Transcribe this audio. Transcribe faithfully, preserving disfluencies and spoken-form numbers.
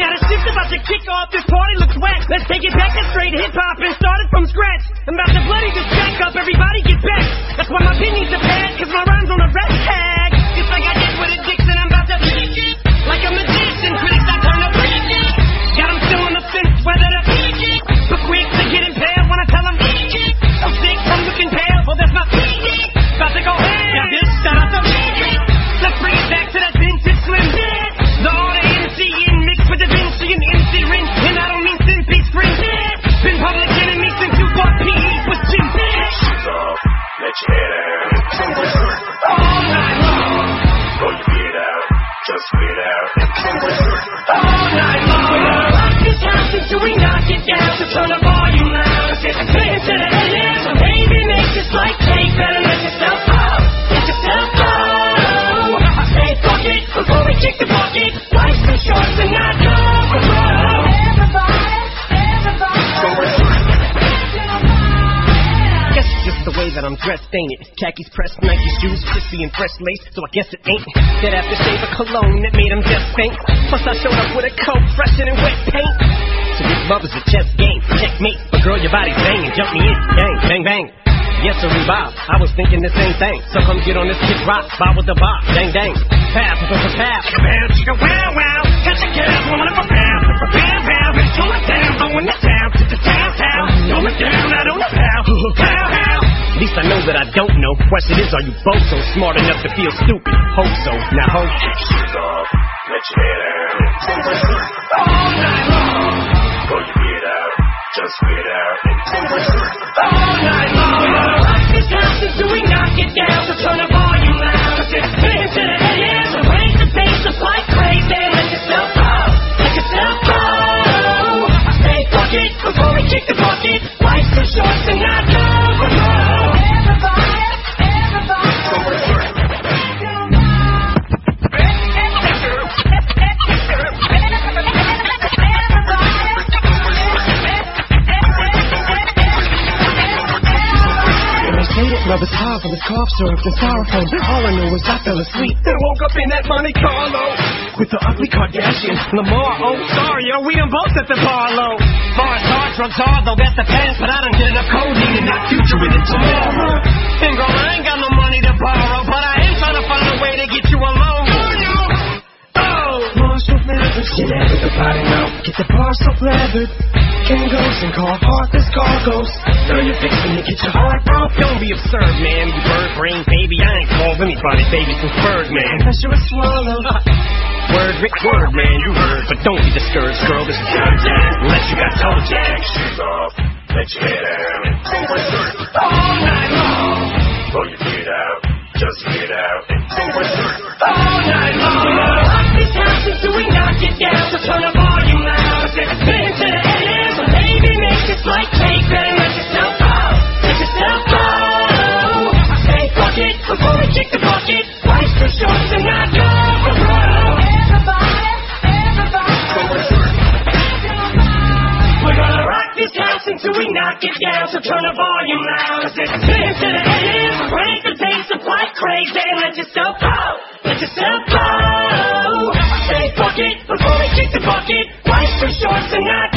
Now the shit's about to kick off, this party looks wet. Let's take it back to straight hip-hop and start it from scratch. I'm about to bloody this jack up, everybody get back. That's why my pin needs a pad, cause my rhyme's on a rap tag. Just like I did with Addiction, I'm about to beat it. Like a magician, critics I turn up beat it. Got them still on the fence, whether to beat it. But quick to get impaled when I tell them beat it. So sick, I'm looking pale, well that's my beat it. About to go ham, got this, shout out to beat it. Let's bring it back to that vintage Slim Dead. The order M C in mixed with Da Vinci and M C Rin. And I don't mean sin peace free. Been public enemy since you bought P Es with Jim Dead. Shoes off, let your head out. All night long. Roll your beard out, just spit out. All night long. We're gonna rock this house until we knock it down. So turn the volume loud. Just play it to the A M. So baby, make this like cake. Better let yourself go. Let yourself go. I say fuck it before we kick the bucket. Life's too short to not go. Everybody, everybody. Guess it's just the way that I'm dressed, ain't it? Khakis pressed, Nike shoes, crispy and fresh lace. So I guess it ain't that aftershave of cologne that made him just faint. Plus I showed up with a coat fresher than wet paint. So this love is a chess game, checkmate. But girl, your body's banging, jump me in, bang, bang, bang. Yes, sir, Bob. I was thinking the same thing. So come get on this kid rock, bob with the bob, dang, dang. Pass, pass, pass, pass. Bam, chicka, wow, wow. Catch a gas, one of a pound, bam, bam. Throw it down, throwing it down to the town, town. Throw it down, I don't know how, how, how. At least I know that I don't know. Question is, are you both so smart enough to feel stupid? Hope so, now hope. Shoes off, let your head out. All night long. Roll your beard out, just spit out. All night long. We're gonna rock this house until we knock it down. So turn the volume loud. Just play it to the A M. So raise the bass up like crazy. Let yourself go. Let yourself go. I say fuck it before we kick the bucket. Life's too short to not go. Love is hard from his cough syrup and styrofoam. All I know is I fell asleep and woke up in that Monte Carlo with the ugly Kardashian Lamar. Oh, sorry, yo, we done both at the Barlow. Far as hard drugs are, though that's the past, but I done did enough codeine and not future with it tomorrow. And girl, I ain't got no money to borrow, but I am trying to find a way to get you alone. Oh, bar so leathered, get out of the body now. Get the bar so leathered. Kangos and call heartless cargoes. Throw your fix when you get your heart broke. Don't be absurd, man, you bird brain baby. I ain't called anybody baby since Birdman. Pressure is swallowed. Word, Rick, word, man, you heard. But don't be discouraged, girl, this is good jack. Unless you got toe jack. Shoes off, let your head out. All night long. Roll your beard out, just spit out. All night long. We're gonna rock this house until we knock it down. So turn the volume loud. Spin to the A M. So baby, make this like cake. Better let yourself go. Let yourself go. I say fuck it before we kick the bucket. Life's too short to not go. Everybody, everybody. We're gonna rock this house until we knock it down. So turn the volume loud. Spin to the A M. So break the bass up like crazy. Let yourself go. Let yourself go. I say fuck it before we kick the bucket. Life's too short to not